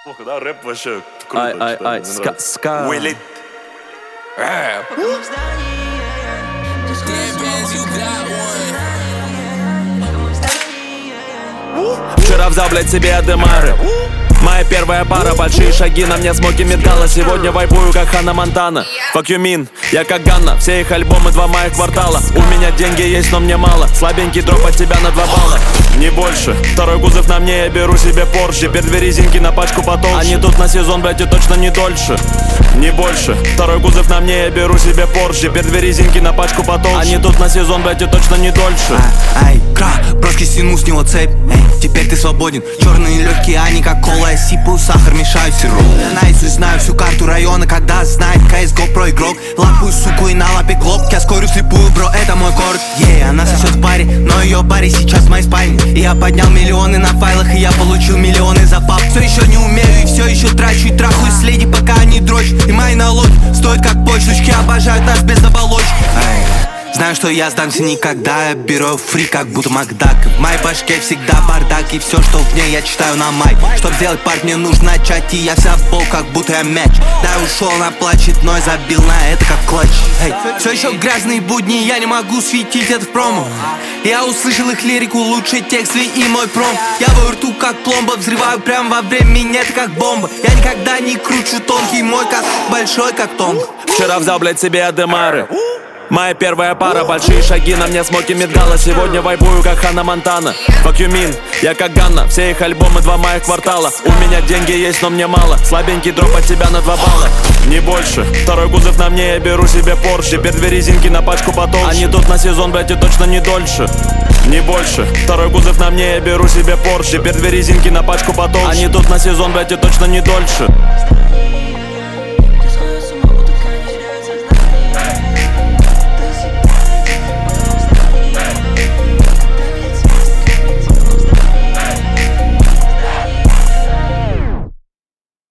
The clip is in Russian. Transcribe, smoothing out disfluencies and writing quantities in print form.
Плохо, да? Рэп вообще круто. Ай, ска. Уэлит. Вчера взял, блядь, себе Адемары. Моя первая пара, большие шаги на мне, смоки металла. Сегодня вайпую, как Ханна Монтана. Fuck you mean, я как Ганна. Все их альбомы, 2 моих квартала. У меня деньги есть, но мне мало. Слабенький дроп от тебя на 2 балла. Не больше, второй кузов на мне, я беру себе Порше. Теперь 2 резинки на пачку потолще. Они тут на сезон, блядь, и точно не дольше. Не больше, второй кузов на мне, я беру себе Порше. Теперь 2 резинки на пачку потолще. Они тут на сезон, блядь, и точно не дольше. Броски стянул с него цепь, теперь ты свободен. Черные легкие, они как кола. Я сипаю сахар, мешаю сироп. Наизусть знаю всю карту района, когда знает CSGO про игрок. Лапаю суку и на лапе глоб. Я скорю слепую, бро, это мой корт. Она сосет в паре, но ее паре сейчас в моей спальне. И я поднял миллионы на файлах, и я получил миллионы за пап. Все еще не умею и все еще трачу. И трахаю следи, пока они дрочат. И мои налоги стоят как почточки. Обожают нас без оболочки. Знаю, что я сдамся никогда. Я беру фри, как будто Макдак. В моей башке всегда бардак. И все, что в ней, я читаю на май. Чтоб сделать парк, мне нужно начать. И я вся в пол, как будто я мяч. Да, ушел, она плачет, но я забил на это, как клатч. Все еще грязные будни, я не могу светить это в промо. Я услышал их лирику, лучший текст и мой пром. Я в рту, как пломба, взрываю прямо во время меня, это как бомба. Я никогда не кручу тонкий, мой как большой, как тонг. Вчера взял, блядь, себе Адемары. Моя первая пара, большие шаги на мне, смоки металла. Сегодня вайпую, как Ханна Монтана. Fuck you mean, я как Ганна. Все их альбомы, 2 моих квартала. У меня деньги есть, но мне мало. Слабенький дроп от тебя на 2 балла. Не больше, второй кузов на мне, я беру себе Порше. Теперь 2 резинки на пачку потолще. Они тут на сезон, блядь, и точно не дольше. Не больше, второй кузов на мне, я беру себе Порше. Теперь 2 резинки на пачку потолще. Они тут на сезон, блядь, и точно не дольше.